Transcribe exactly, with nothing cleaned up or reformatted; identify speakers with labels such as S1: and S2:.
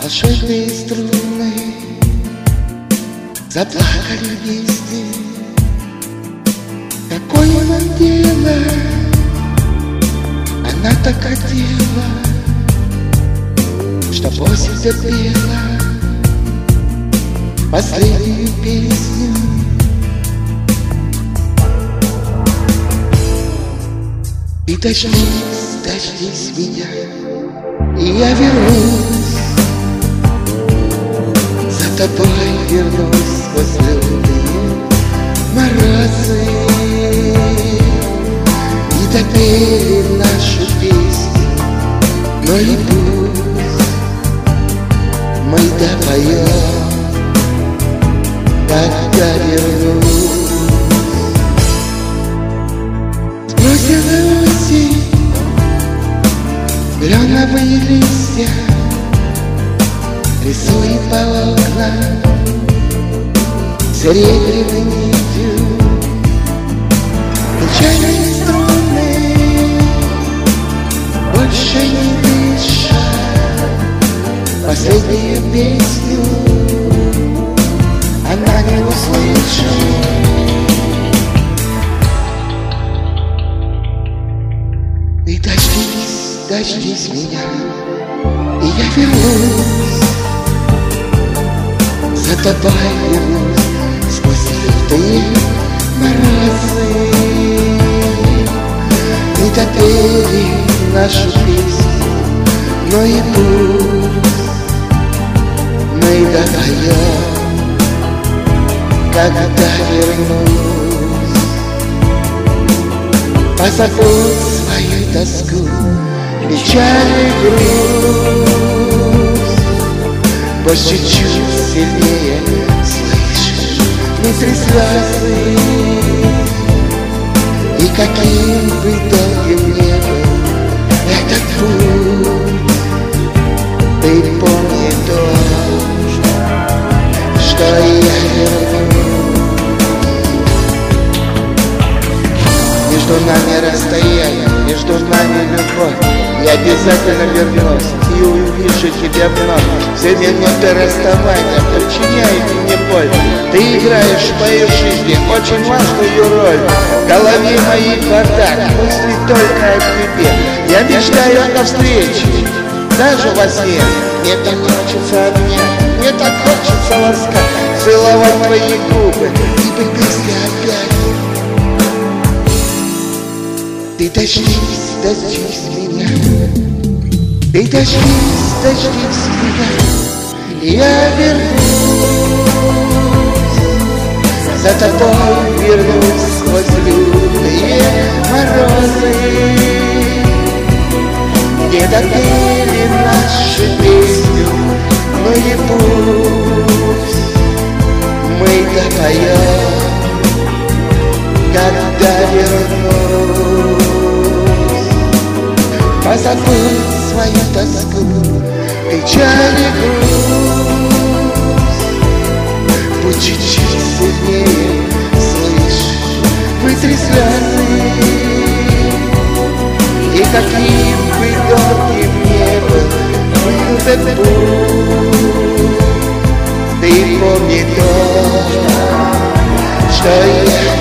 S1: Зашитые струны заплакали вместе. Какое нам дело? Она так хотела, что осень запела последнюю песню. И дождись, дождись меня, и я вернусь, за тобой вернусь сквозь лютые морозы. И допели нашу песню, но и пусть мы допоем, когда вернусь. Сбросила осень кленовые листья, рисует по окнам серебряной нитью печальные струны, больше не дышат последнюю песню она не услышит. И дождись, дождись меня, и я вернусь, за тобой вернусь сквозь лютые морозы. И допели нашу песню, но и пусть мы допоем, когда вернусь. Позабудь свою тоску, печаль и грусть, пусть чуть-чуть сильнее слышишь внутри слезы. И каким бы долгим не был этот путь, ты помни то, что я вернусь. Между нами расстояние, между нами любовь, я обязательно вернусь и увижу тебя вновь. Все минуты расставания причиняют мне боль. Ты играешь в моей жизни очень важную роль. В голове моей бардак, мысли только о тебе. Я мечтаю о встрече, даже во сне. Мне так хочется обнять, мне так хочется ласкать, целовать твои губы и быть близко опять. Ты дождись, дождись меня, ты дождись, дождись меня, я вернусь, за тобой вернусь сквозь лютые морозы. Не допели нашу песню, но и пусть мы допоем, когда вернусь. Позабудь свою тоску, печаль и грусть, будь чуть-чуть сильнее, слышишь, вытри слезы. И каким бы долгим не был этот путь, ты помни то, что я